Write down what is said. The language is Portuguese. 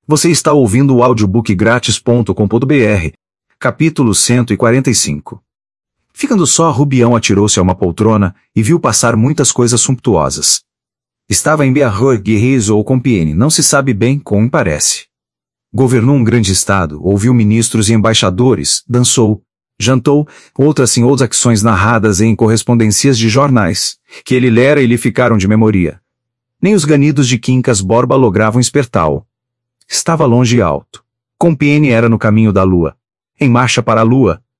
Você está ouvindo o audiobookgratis.com.br, capítulo 145. Ficando só, Rubião atirou-se a uma poltrona e viu passar muitas coisas sumptuosas. Estava em Biarritz, Guerreiros ou Compiègne, não se sabe bem como me parece. Governou um grande estado, ouviu ministros e embaixadores, dançou, jantou, outras ações narradas em correspondências de jornais, que ele lera e lhe ficaram de memoria. Nem os ganidos de Quincas Borba logravam espertá-lo. Estava longe e alto. Compiègne era no caminho da lua. Em marcha para a lua,